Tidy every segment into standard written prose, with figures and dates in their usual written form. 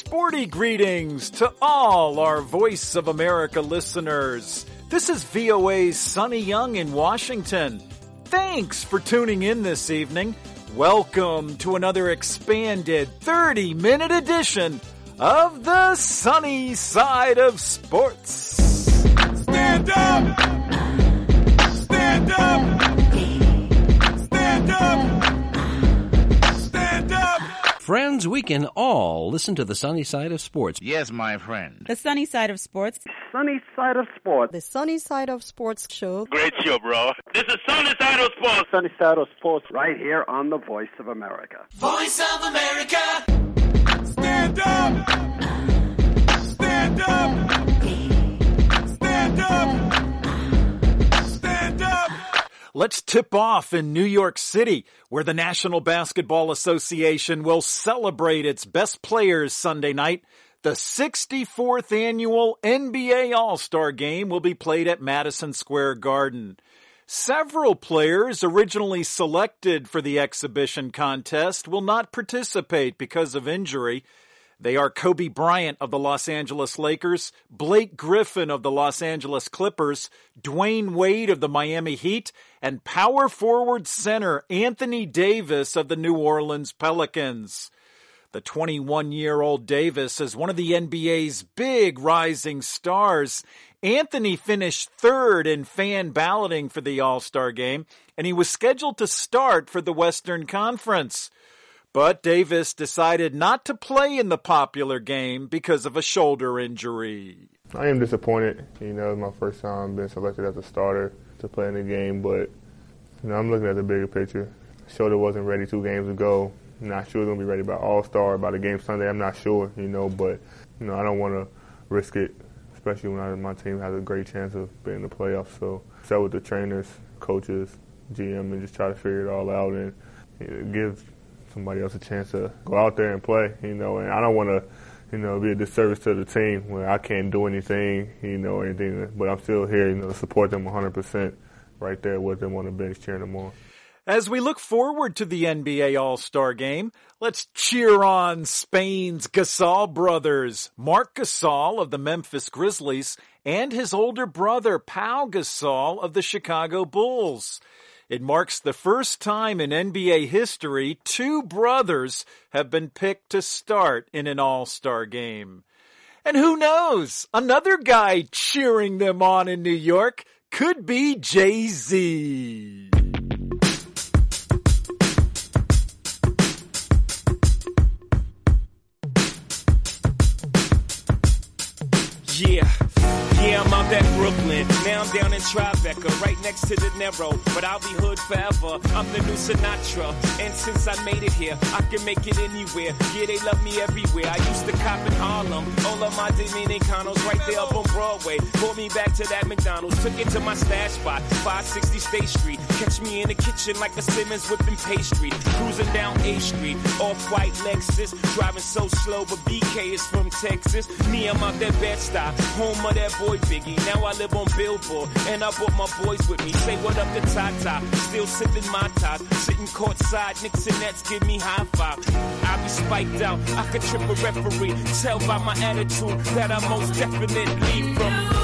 sporty greetings to all our Voice of America listeners. This is VOA's Sonny Young in Washington. Thanks for tuning in this evening. Welcome to another expanded 30-minute edition of the Sunny Side of Sports. Stand up! Stand up! Stand up! Stand up! Friends, we can all listen to the Sunny Side of Sports. Yes, my friend. The Sunny Side of Sports. Sunny Side of Sports. The Sunny Side of Sports show. Great show, bro. This is Sunny Side of Sports. Sunny Side of Sports right here on the Voice of America. Voice of America! Stand up! Stand up! Stand up! Stand up! Let's tip off in New York City, where the National Basketball Association will celebrate its best players Sunday night. The 64th annual NBA All-Star Game will be played at Madison Square Garden. Several players originally selected for the exhibition contest will not participate because of injury. They are Kobe Bryant of the Los Angeles Lakers, Blake Griffin of the Los Angeles Clippers, Dwayne Wade of the Miami Heat, and power forward center Anthony Davis of the New Orleans Pelicans. The 21-year-old Davis is one of the NBA's big rising stars. Anthony finished third in fan balloting for the All-Star Game, and he was scheduled to start for the Western Conference. But Davis decided not to play in the popular game because of a shoulder injury. I am disappointed. It was my first time being selected as a starter to play in the game, but I'm looking at the bigger picture. Shoulder wasn't ready 2 games ago. I'm not sure it's going to be ready by All-Star, by the game Sunday. I'm not sure, but I don't want to risk it, especially when my team has a great chance of being in the playoffs. So sit with the trainers, coaches, GM, and just try to figure it all out and give somebody else a chance to go out there and play, and I don't want to, be a disservice to the team where I can't do anything, or anything, but I'm still here, to support them 100% right there with them on the bench cheering them on. As we look forward to the NBA All-Star Game, let's cheer on Spain's Gasol brothers, Marc Gasol of the Memphis Grizzlies and his older brother Pau Gasol of the Chicago Bulls. It marks the first time in NBA history 2 brothers have been picked to start in an All-Star Game. And who knows, another guy cheering them on in New York could be Jay-Z. Yeah, I'm out at Brooklyn. Now I'm down in Tribeca, right next to De Niro. But I'll be hood forever. I'm the new Sinatra. And since I made it here, I can make it anywhere. Yeah, they love me everywhere. I used to cop in Harlem. All of my Dominicanos right there up on Broadway. Brought me back to that McDonald's. Took it to my stash spot, 560 State Street. Catch me in the kitchen like a Simmons whipping pastry. Cruising down A Street, off-white Lexus. Driving so slow, but BK is from Texas. Me, I'm out that Bed-Stuy, home of that boy Biggie. Now I live on Billboard, and I brought my boys with me. Say what up to Tata, still sipping my top. Sitting courtside, Knicks and Nets give me high five. I be spiked out, I could trip a referee. Tell by my attitude that I most definitely from.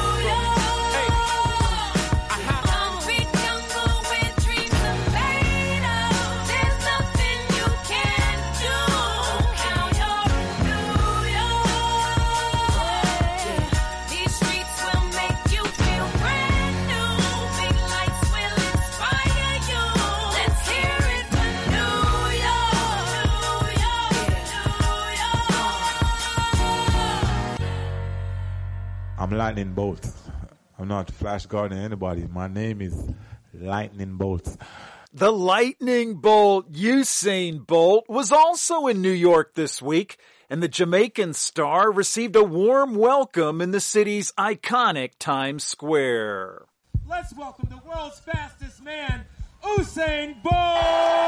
I'm Lightning Bolt. I'm not Flash Gordon anybody. My name is Lightning Bolt. The Lightning Bolt, Usain Bolt, was also in New York this week, and the Jamaican star received a warm welcome in the city's iconic Times Square. Let's welcome the world's fastest man, Usain Bolt!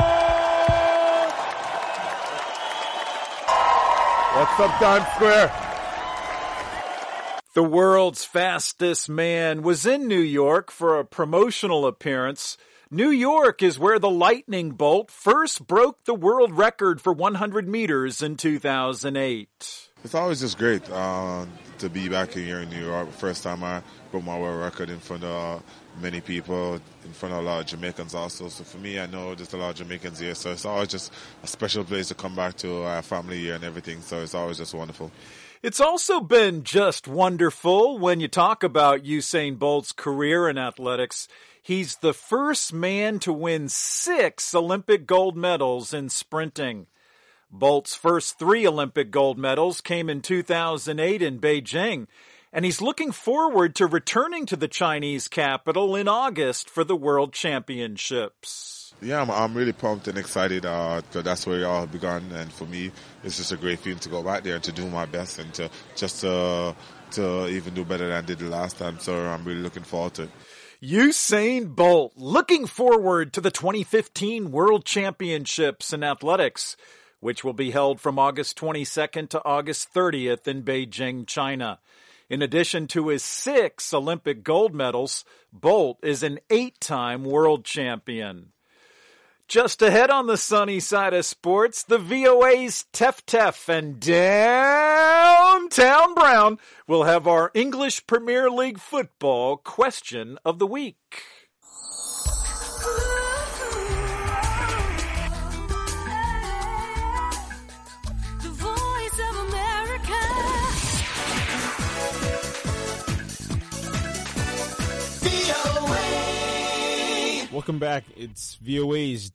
What's up, Times Square? The world's fastest man was in New York for a promotional appearance. New York is where the lightning bolt first broke the world record for 100 meters in 2008. It's always just great to be back here in New York. First time I broke my world record in front of many people, in front of a lot of Jamaicans also. So for me, I know there's a lot of Jamaicans here, so it's always just a special place to come back to our family here and everything. So it's always just wonderful. It's also been just wonderful when you talk about Usain Bolt's career in athletics. He's the first man to win 6 Olympic gold medals in sprinting. Bolt's first 3 Olympic gold medals came in 2008 in Beijing, and he's looking forward to returning to the Chinese capital in August for the World Championships. Yeah, I'm really pumped and excited because that's where it all begun. And for me, it's just a great feeling to go back there and to do my best and to even do better than I did the last time. So I'm really looking forward to it. Usain Bolt looking forward to the 2015 World Championships in athletics, which will be held from August 22nd to August 30th in Beijing, China. In addition to his 6 Olympic gold medals, Bolt is an 8-time world champion. Just ahead on the sunny side of sports, the VOA's Tef Tef and Downtown Brown will have our English Premier League football question of the week. The voice of America. Welcome back. It's VOA's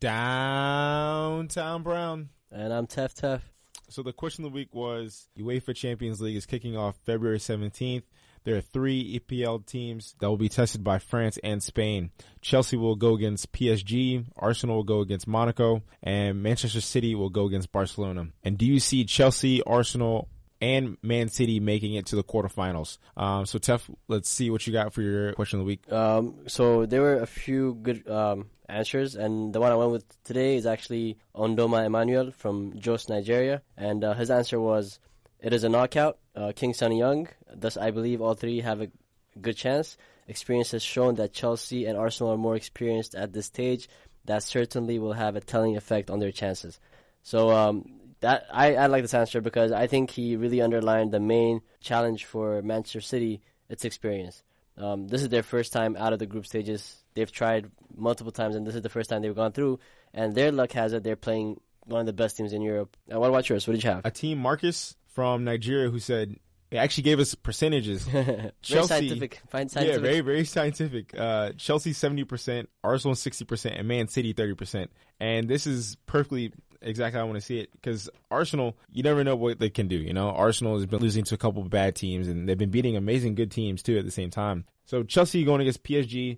Downtown Brown. And I'm Tef Tef. So the question of the week was, UEFA Champions League is kicking off February 17th. There are 3 EPL teams that will be tested by France and Spain. Chelsea will go against PSG, Arsenal will go against Monaco, and Manchester City will go against Barcelona. And do you see Chelsea, Arsenal, and Man City making it to the quarterfinals? So Tef, let's see what you got for your question of the week. So there were a few good answers, and the one I went with today is actually Ondoma Emmanuel from Jos, Nigeria, and his answer was, it is a knockout, King Sonny Young. Thus, I believe all 3 have a good chance. Experience has shown that Chelsea and Arsenal are more experienced at this stage. That certainly will have a telling effect on their chances. So that I like this answer because I think he really underlined the main challenge for Manchester City, its experience. This is their first time out of the group stages. They've tried multiple times, and this is the first time they've gone through. And their luck has it they're playing one of the best teams in Europe. What about yours? What did you have? A team, Marcus from Nigeria, who said, he actually gave us percentages. Chelsea, scientific. Yeah, very, very scientific. Chelsea 70%, Arsenal 60%, and Man City 30%. And this is perfectly exactly how I want to see it, because Arsenal, you never know what they can do. You know, Arsenal has been losing to a couple of bad teams, and they've been beating amazing good teams too at the same time. So Chelsea going against PSG,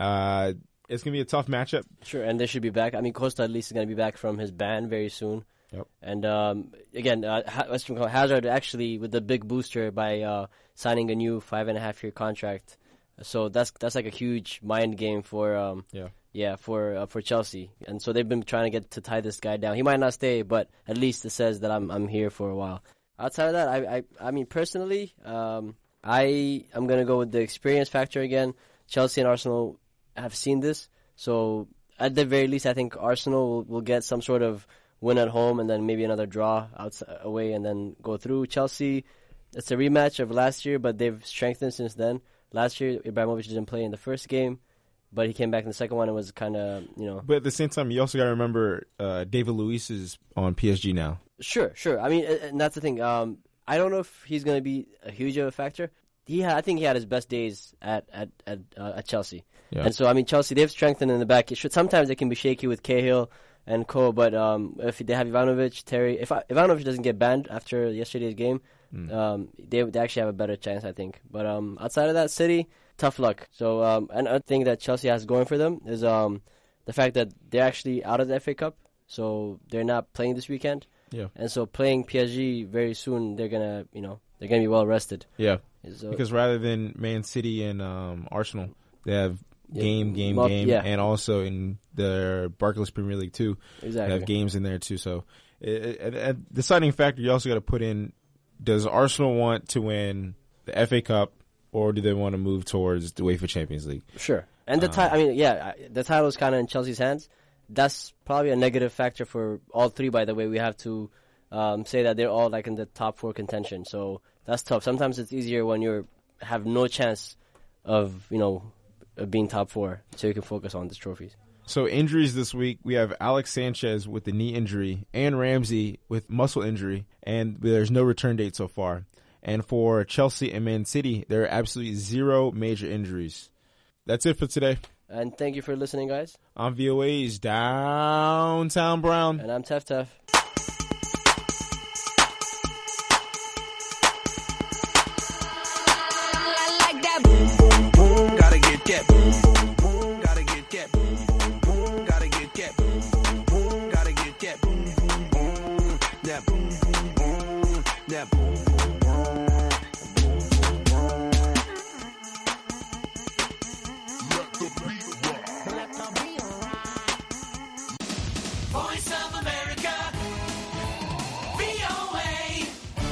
it's going to be a tough matchup. Sure, and they should be back. I mean, Costa at least is going to be back from his ban very soon. Yep. And again, Hazard actually with the big booster by signing a new 5.5-year contract. So that's like a huge mind game for for Chelsea. And so they've been trying to get to tie this guy down. He might not stay, but at least it says that I'm here for a while. Outside of that, I mean personally, I'm gonna go with the experience factor again. Chelsea and Arsenal have seen this, so at the very least, I think Arsenal will get some sort of win at home and then maybe another draw away and then go through. Chelsea, it's a rematch of last year, but they've strengthened since then. Last year, Ibrahimovic didn't play in the first game, but he came back in the second one and was kind of, But at the same time, you also got to remember David Luiz is on PSG now. Sure. I mean, and that's the thing. I don't know if he's going to be a huge of a factor. I think he had his best days at Chelsea. Yeah. And so, I mean, Chelsea, they've strengthened in the back. Sometimes they can be shaky with Cahill and co, but if they have Ivanovic, Terry, if Ivanovic doesn't get banned after yesterday's game, they actually have a better chance, I think. But outside of that, City, tough luck. So another thing that Chelsea has going for them is the fact that they're actually out of the FA Cup, so they're not playing this weekend. Yeah. And so playing PSG very soon, they're gonna be well rested. Yeah. So, because rather than Man City and Arsenal, they have game, and also in the Barclays Premier League too. Exactly. They have games in there too. So the deciding factor you also got to put in: does Arsenal want to win the FA Cup, or do they want to move towards the UEFA Champions League? Sure. And the title is kind of in Chelsea's hands. That's probably a negative factor for all three, by the way. We have to say that they're all like in the top 4 contention. So that's tough. Sometimes it's easier when you have no chance of, being top 4, so you can focus on these trophies. So injuries this week, we have Alex Sanchez with the knee injury, and Ramsey with muscle injury, and there's no return date so far. And for Chelsea and Man City, there are absolutely 0 major injuries. That's it for today. And thank you for listening, guys. I'm VOA's Downtown Brown. And I'm Tef Tef. I like that boom, boom, boom. Gotta get that boom, boom, boom. Gotta get that boom, boom, boom. Gotta get that boom, boom, boom. Gotta get that boom, boom, boom. That boom, boom, boom. That boom, boom, boom. Voice of America, VOA,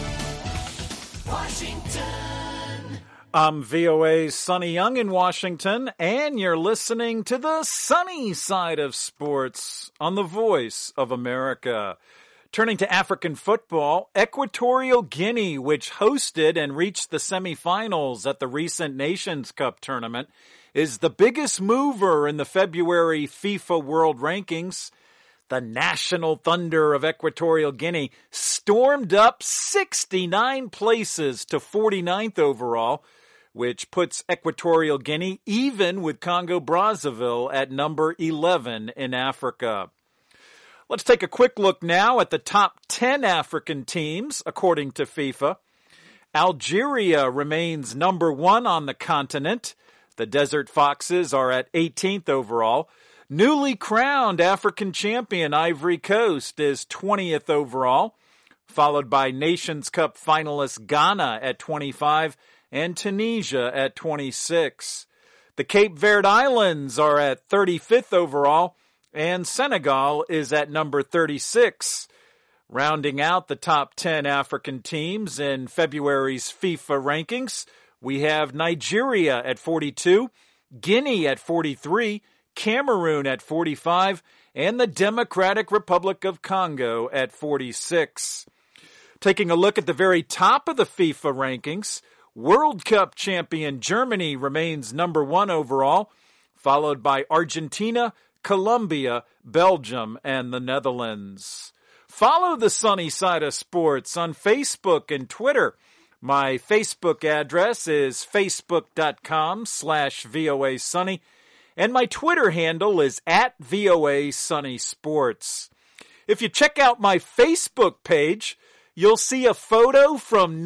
Washington. I'm VOA's Sonny Young in Washington, and you're listening to the sunny side of sports on the Voice of America. Turning to African football, Equatorial Guinea, which hosted and reached the semifinals at the recent Nations Cup tournament, is the biggest mover in the February FIFA World Rankings. The National Thunder of Equatorial Guinea stormed up 69 places to 49th overall, which puts Equatorial Guinea even with Congo-Brazzaville at number 11 in Africa. Let's take a quick look now at the top 10 African teams, according to FIFA. Algeria remains number 1 on the continent. The Desert Foxes are at 18th overall. Newly crowned African champion Ivory Coast is 20th overall, followed by Nations Cup finalist Ghana at 25 and Tunisia at 26. The Cape Verde Islands are at 35th overall, and Senegal is at number 36. Rounding out the top 10 African teams in February's FIFA rankings, we have Nigeria at 42, Guinea at 43, Cameroon at 45, and the Democratic Republic of Congo at 46. Taking a look at the very top of the FIFA rankings, World Cup champion Germany remains number 1 overall, followed by Argentina, Colombia, Belgium, and the Netherlands. Follow the Sunny Side of Sports on Facebook and Twitter. My Facebook address is facebook.com/VOASunny. And my Twitter handle is @VOASunnySports. If you check out my Facebook page, you'll see a photo from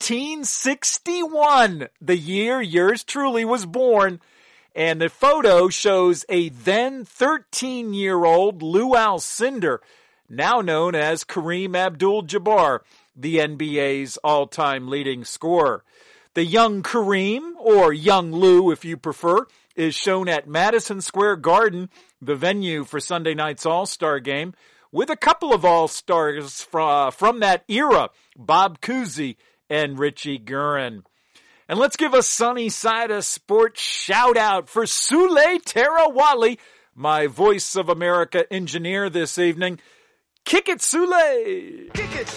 1961, the year yours truly was born. And the photo shows a then 13-year-old Lou Alcindor, now known as Kareem Abdul-Jabbar, the NBA's all-time leading scorer. The young Kareem, or young Lou if you prefer, is shown at Madison Square Garden, the venue for Sunday night's All-Star Game, with a couple of All-Stars from that era, Bob Cousy and Richie Guerin. And let's give a Sunny Side of Sports shout-out for Sule Terawali, my Voice of America engineer this evening. Kick it, Sule! Kick it!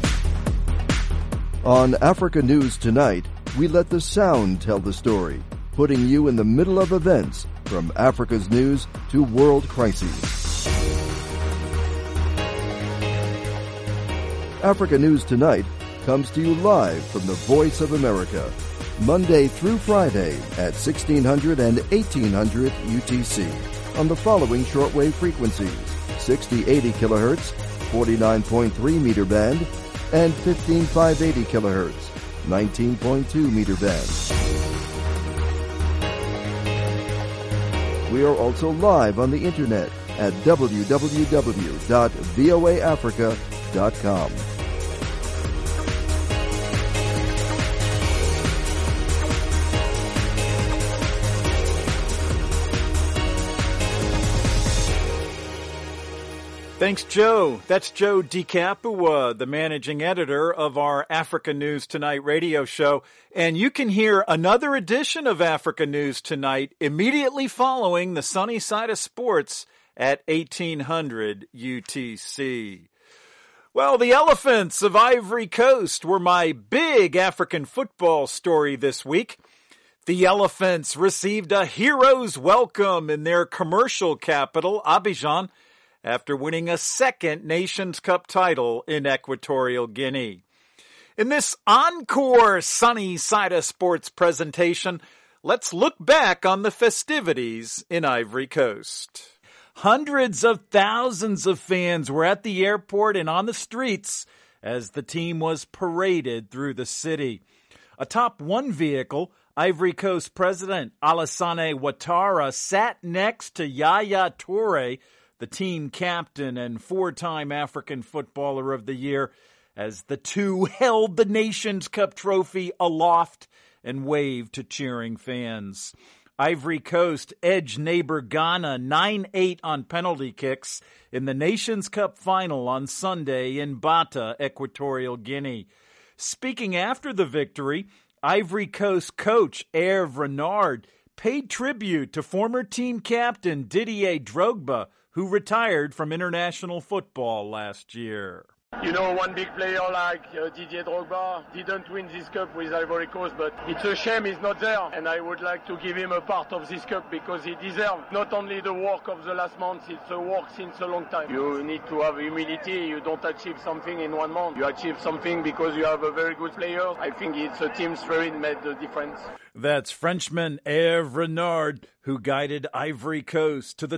On Africa News Tonight, we let the sound tell the story. putting you in the middle of events from Africa's news to world crises. Africa News Tonight comes to you live from the Voice of America, Monday through Friday at 1600 and 1800 UTC on the following shortwave frequencies: 6080 kilohertz, 49.3 meter band, and 15580 kilohertz, 19.2 meter band. We are also live on the internet at www.voaafrica.com. Thanks, Joe. That's Joe DiCapua, the managing editor of our Africa News Tonight radio show. And you can hear another edition of Africa News Tonight immediately following the Sunny Side of Sports at 1800 UTC. Well, the Elephants of Ivory Coast were my big African football story this week. The Elephants received a hero's welcome in their commercial capital, Abidjan, after winning a second Nations Cup title in Equatorial Guinea. In this encore Sunny Side of Sports presentation, let's look back on the festivities in Ivory Coast. Hundreds of thousands of fans were at the airport and on the streets as the team was paraded through the city. Atop one vehicle, Ivory Coast President Alassane Ouattara sat next to Yaya Toure, the team captain and four-time African Footballer of the Year, as the two held the Nations Cup trophy aloft and waved to cheering fans. Ivory Coast edged neighbor Ghana 9-8 on penalty kicks in the Nations Cup final on Sunday in Bata, Equatorial Guinea. Speaking after the victory, Ivory Coast coach Hervé Renard paid tribute to former team captain Didier Drogba, who retired from international football last year. You know, one big player like Didier Drogba didn't win this cup with Ivory Coast, but it's a shame he's not there, and I would like to give him a part of this cup because he deserves not only the work of the last month, it's a work since a long time. You need to have humility. You don't achieve something in 1 month. You achieve something because you have a very good player. I think it's a team spirit made the difference. That's Frenchman Hervé Renard, who guided Ivory Coast to the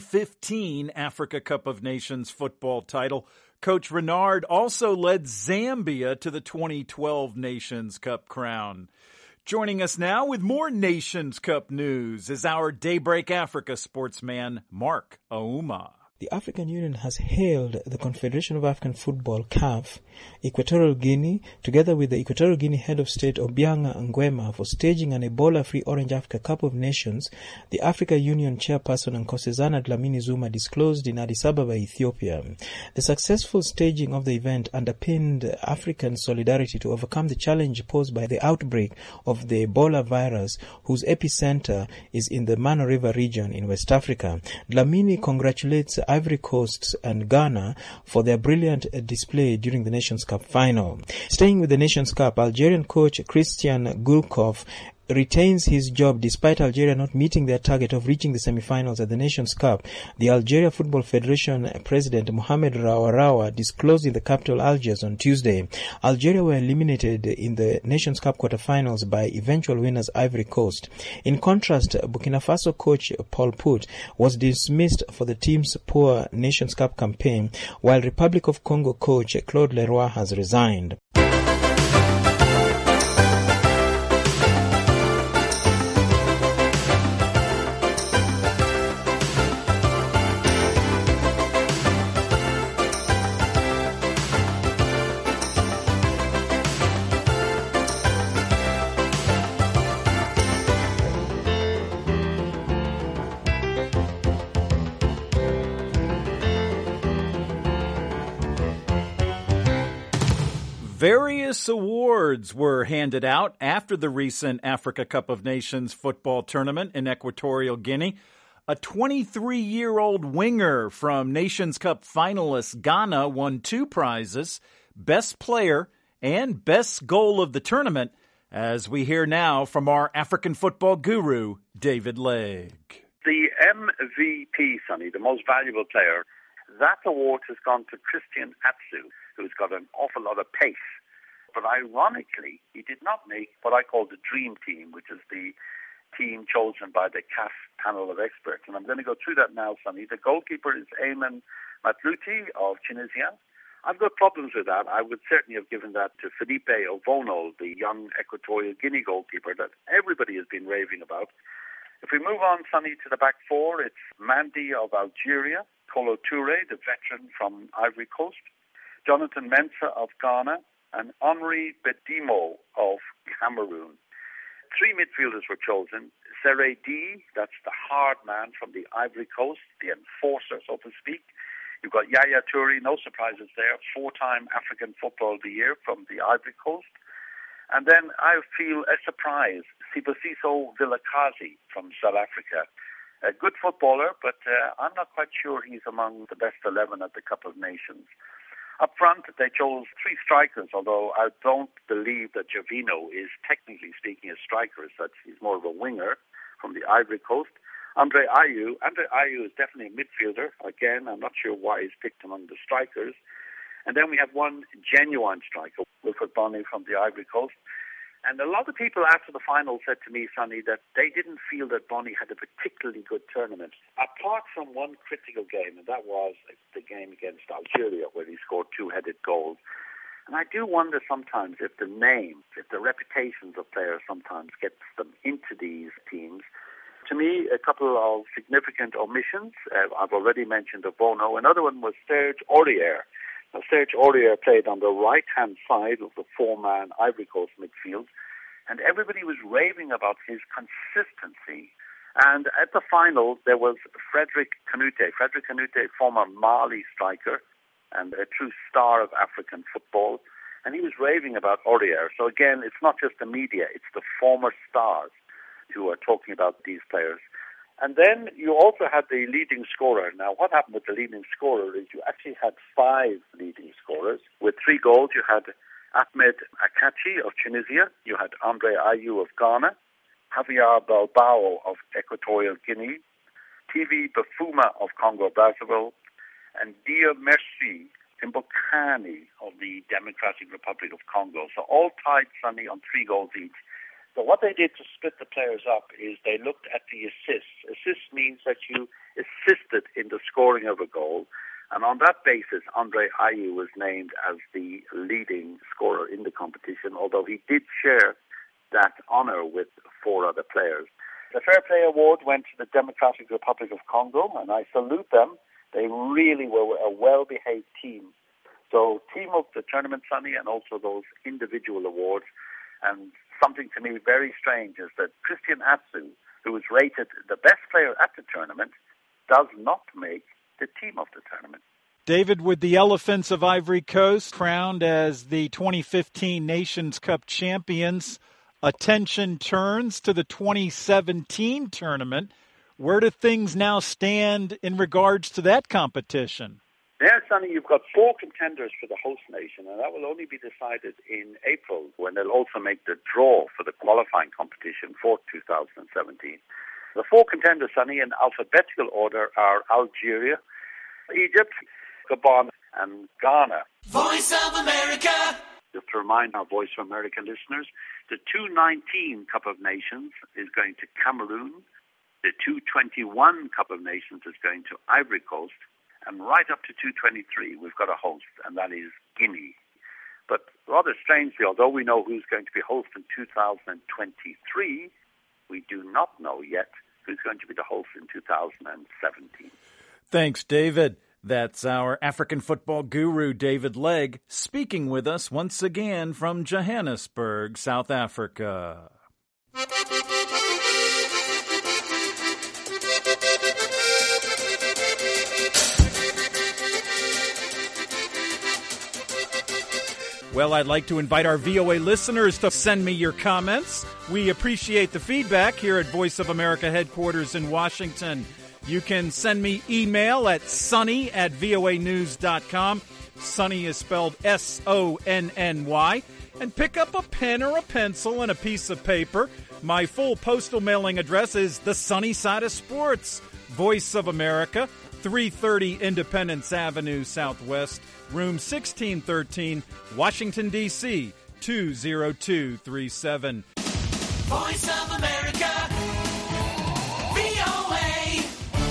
2015 Africa Cup of Nations football title. Coach Renard also led Zambia to the 2012 Nations Cup crown. Joining us now with more Nations Cup news is our Daybreak Africa sportsman, Mark Auma. The African Union has hailed the Confederation of African Football, CAF, Equatorial Guinea, together with the Equatorial Guinea head of state Obianga Nguema, for staging an Ebola-free Orange Africa Cup of Nations, the Africa Union chairperson Nkosazana Dlamini Zuma disclosed in Addis Ababa, Ethiopia. The successful staging of the event underpinned African solidarity to overcome the challenge posed by the outbreak of the Ebola virus, whose epicenter is in the Mano River region in West Africa. Dlamini congratulates Ivory Coast and Ghana for their brilliant display during the Nations Cup final. Staying with the Nations Cup, Algerian coach Christian Gulkov retains his job despite Algeria not meeting their target of reaching the semi-finals at the Nations Cup. The Algeria Football Federation President Mohamed Rawarawa disclosed in the capital Algiers on Tuesday. Algeria were eliminated in the Nations Cup quarterfinals by eventual winners Ivory Coast. In contrast, Burkina Faso coach Paul Put was dismissed for the team's poor Nations Cup campaign, while Republic of Congo coach Claude Leroy has resigned. Various awards were handed out after the recent Africa Cup of Nations football tournament in Equatorial Guinea. A 23-year-old winger from Nations Cup finalists Ghana won 2 prizes, Best Player and Best Goal of the Tournament, as we hear now from our African football guru, David Legg. The MVP, Sonny, the most valuable player, that award has gone to Christian Atsu, who's got an awful lot of pace. But ironically, he did not make what I call the dream team, which is the team chosen by the CAF panel of experts. And I'm going to go through that now, Sonny. The goalkeeper is Ayman Matlouti of Tunisia. I've got problems with that. I would certainly have given that to Felipe Ovono, the young Equatorial Guinea goalkeeper that everybody has been raving about. If we move on, Sonny, to the back four, it's Mandi of Algeria, Kolo Toure, the veteran from Ivory Coast, Jonathan Mensah of Ghana, and Henri Bedimo of Cameroon. Three midfielders were chosen. Seré D, that's the hard man from the Ivory Coast, the enforcer, so to speak. You've got Yaya Toure, no surprises there, four-time African Football of the Year from the Ivory Coast. And then I feel a surprise, Sibusiso Vilakazi from South Africa. A good footballer, but I'm not quite sure he's among the best 11 at the Cup of Nations. Up front, they chose three strikers, although I don't believe that Jovino is technically speaking a striker as such. He's more of a winger from the Ivory Coast. Andre Ayew is definitely a midfielder. Again, I'm not sure why he's picked among the strikers. And then we have one genuine striker, Wilfred Bony from the Ivory Coast. And a lot of people after the final said to me, Sonny, that they didn't feel that Bony had a particularly good tournament. Apart from one critical game, and that was the game against Algeria, where he scored two-headed goals. And I do wonder sometimes if the names, if the reputations of players sometimes gets them into these teams. To me, a couple of significant omissions. I've already mentioned Ovono. Another one was Serge Aurier. Now, Serge Aurier played on the right-hand side of the four-man Ivory Coast midfield, and everybody was raving about his consistency. And at the final, there was Frederick Kanouté. Frederick Kanouté, former Mali striker and a true star of African football, and he was raving about Aurier. So again, it's not just the media, it's the former stars who are talking about these players. And then you also had the leading scorer. Now, what happened with the leading scorer is you actually had five leading scorers. With 3 goals, you had Ahmed Akachi of Tunisia, you had Andre Ayew of Ghana, Javier Bilbao of Equatorial Guinea, TV Bafuma of Congo-Brazzaville, and Dia Merci Mbokani of the Democratic Republic of Congo. So all tied, Sonny, on 3 goals each. So what they did to split the players up is they looked at the assists. Assists means that you assisted in the scoring of a goal. And on that basis, Andre Ayew was named as the leading scorer in the competition, although he did share that honor with 4 other players. The Fair Play Award went to the Democratic Republic of Congo, and I salute them. They really were a well-behaved team. So team of the tournament, Sonny, and also those individual awards. And something to me very strange is that Christian Atsu, who was rated the best player at the tournament, does not make the team of the tournament. David, with the Elephants of Ivory Coast crowned as the 2015 Nations Cup champions, attention turns to the 2017 tournament. Where do things now stand in regards to that competition? There, Sonny, you've got 4 contenders for the host nation, and that will only be decided in April, when they'll also make the draw for the qualifying competition for 2017. The 4 contenders, Sonny, in alphabetical order are Algeria, Egypt, Gabon, and Ghana. Voice of America! Just to remind our Voice of America listeners, the 2019 Cup of Nations is going to Cameroon, the 2021 Cup of Nations is going to Ivory Coast, and right up to 2023, we've got a host, and that is Guinea. But rather strangely, although we know who's going to be host in 2023, we do not know yet who's going to be the host in 2017. Thanks, David. That's our African football guru, David Legg, speaking with us once again from Johannesburg, South Africa. Well, I'd like to invite our VOA listeners to send me your comments. We appreciate the feedback here at Voice of America headquarters in Washington. You can send me email at sunny@voanews.com. Sonny is spelled S-O-N-N-Y. And pick up a pen or a pencil and a piece of paper. My full postal mailing address is the Sunny Side of Sports, Voice of America, 330 Independence Avenue Southwest, room 1613, Washington, D.C., 20237. Voice of America, VOA,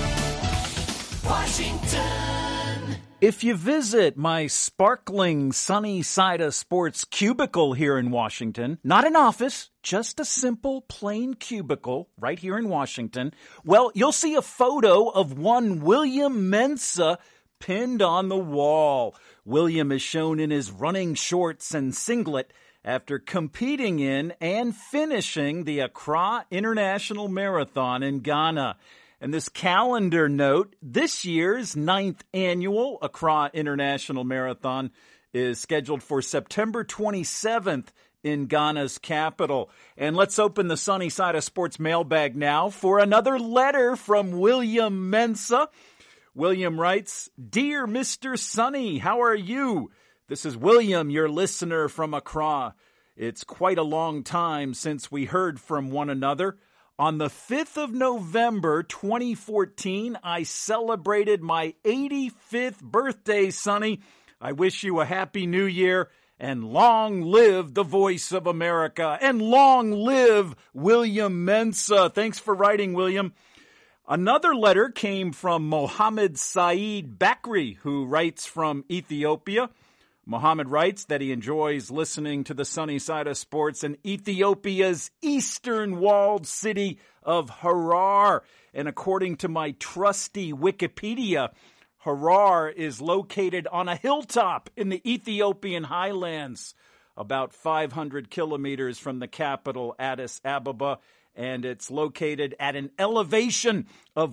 Washington. If you visit my sparkling Sunny Side of Sports cubicle here in Washington, not an office, just a simple plain cubicle right here in Washington, well, you'll see a photo of one William Mensah pinned on the wall. William is shown in his running shorts and singlet after competing in and finishing the Accra International Marathon in Ghana. And this calendar note, this year's 9th annual Accra International Marathon is scheduled for September 27th in Ghana's capital. And let's open the Sunny Side of Sports mailbag now for another letter from William Mensah. William writes, "Dear Mr. Sunny, how are you? This is William, your listener from Accra. It's quite a long time since we heard from one another. On the 5th of November, 2014, I celebrated my 85th birthday, Sonny. I wish you a happy new year, and long live the Voice of America, and long live William Mensah." Thanks for writing, William. Another letter came from Mohammed Saeed Bakri, who writes from Ethiopia. Mohammed writes that he enjoys listening to the Sunny Side of Sports in Ethiopia's eastern walled city of Harar. And according to my trusty Wikipedia, Harar is located on a hilltop in the Ethiopian highlands, about 500 kilometers from the capital, Addis Ababa, and it's located at an elevation of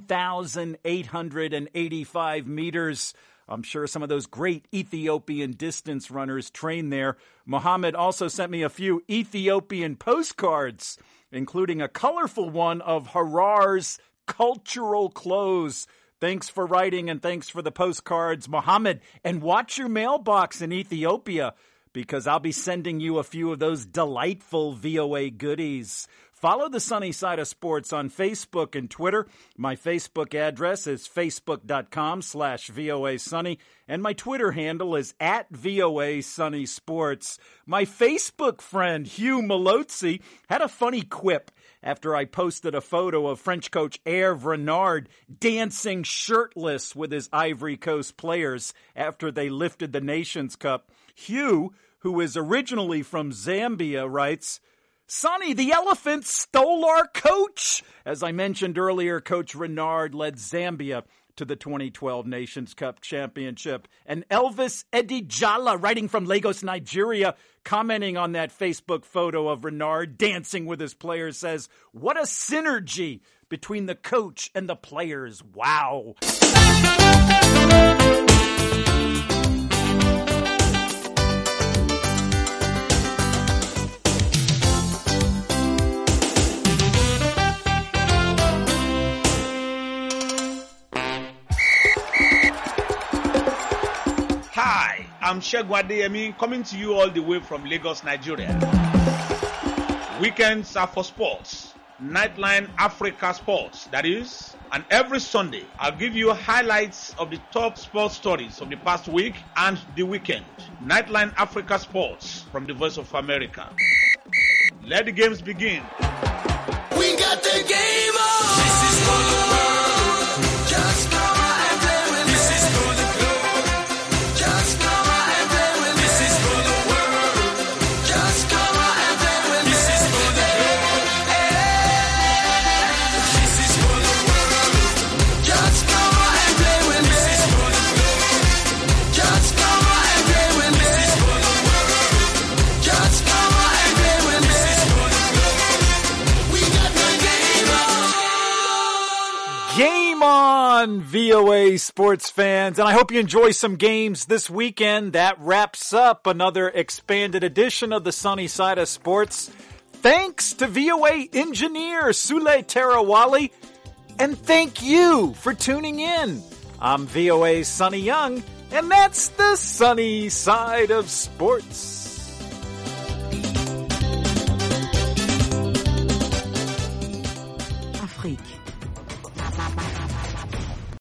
1,885 meters. I'm sure some of those great Ethiopian distance runners train there. Mohammed also sent me a few Ethiopian postcards, including a colorful one of Harar's cultural clothes. Thanks for writing and thanks for the postcards, Mohammed. And watch your mailbox in Ethiopia, because I'll be sending you a few of those delightful VOA goodies. Follow the Sunny Side of Sports on Facebook and Twitter. My Facebook address is facebook.com/VOA Sunny, and my Twitter handle is @VOA Sunny Sports. My Facebook friend, Hugh Malotzi, had a funny quip after I posted a photo of French coach Hervé Renard dancing shirtless with his Ivory Coast players after they lifted the Nations Cup. Hugh, who is originally from Zambia, writes, "Sonny, the elephants stole our coach." As I mentioned earlier, Coach Renard led Zambia to the 2012 Nations Cup Championship. And Elvis Edijala, writing from Lagos, Nigeria, commenting on that Facebook photo of Renard dancing with his players, says, "What a synergy between the coach and the players. Wow." I'm Shegun Adeyemi, coming to you all the way from Lagos, Nigeria. Weekends are for sports. Nightline Africa Sports, that is. And every Sunday, I'll give you highlights of the top sports stories of the past week and the weekend. Nightline Africa Sports from the Voice of America. Let the games begin. We got the game on. This is for the world. Just come out and play with me. This is for the globe. Just come out and play with me. This is for the world. Just come out and play with me. This is for the globe. This is for the world. Just come out and play with me. This is for the globe. Just come out and play with me. This is for the world. Just come out and play with me. This is for the globe. We got the game on. Game on, VOA sports fans, and I hope you enjoy some games this weekend. That wraps up another expanded edition of the Sunny Side of Sports. Thanks to VOA engineer Sule Tarawali, and thank you for tuning in. I'm VOA's Sonny Young. And that's the sunny side of sports.